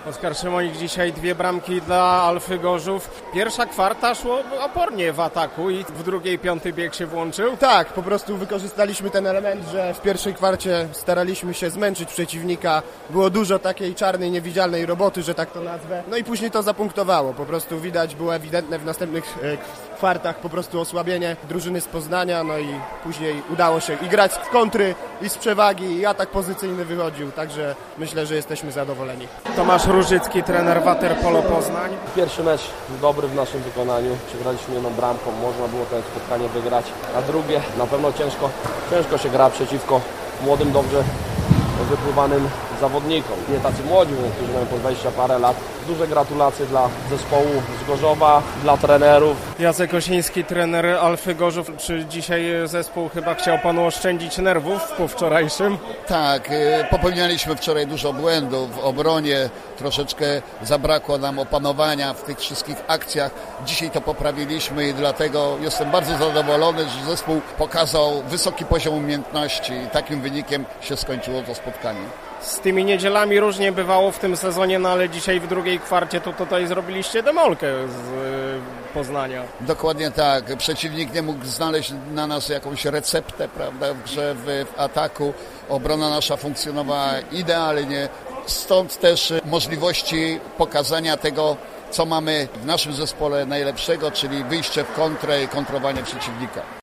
Oskar Szymonik, dzisiaj 2 bramki dla Alfy Gorzów. Pierwsza kwarta szło opornie w ataku i w drugiej 5. bieg się włączył. Tak, po prostu wykorzystaliśmy ten element, że w pierwszej kwarcie staraliśmy się zmęczyć przeciwnika. Było dużo takiej czarnej, niewidzialnej roboty, że tak to nazwę. No i później to zapunktowało. Po prostu widać, było ewidentne w następnych kwartach po prostu osłabienie drużyny z Poznania, no i później udało się i grać z kontry, i z przewagi, i atak pozycyjny wychodził, także myślę, że jesteśmy zadowoleni. Tomasz Różycki, trener Waterpolo Poznań. Pierwszy mecz dobry w naszym wykonaniu, przegraliśmy 1 bramką, można było to spotkanie wygrać, a drugie na pewno ciężko się gra przeciwko młodym, dobrze wypływanym zawodnikom. Nie tacy młodzi, którzy mają po 20 parę lat. Duże gratulacje dla zespołu z Gorzowa, dla trenerów. Jacek Osiński, trener Alfy Gorzów. Czy dzisiaj zespół chyba chciał panu oszczędzić nerwów po wczorajszym? Tak, popełnialiśmy wczoraj dużo błędów w obronie, troszeczkę zabrakło nam opanowania w tych wszystkich akcjach. Dzisiaj to poprawiliśmy i dlatego jestem bardzo zadowolony, że zespół pokazał wysoki poziom umiejętności i takim wynikiem się skończyło to spotkanie. Z tymi niedzielami różnie bywało w tym sezonie, no ale dzisiaj w drugiej kwarcie to tutaj zrobiliście demolkę z Poznania. Dokładnie tak. Przeciwnik nie mógł znaleźć na nas jakąś receptę, prawda, w grze, w ataku. Obrona nasza funkcjonowała idealnie. Stąd też możliwości pokazania tego, co mamy w naszym zespole najlepszego, czyli wyjście w kontrę i kontrowanie przeciwnika.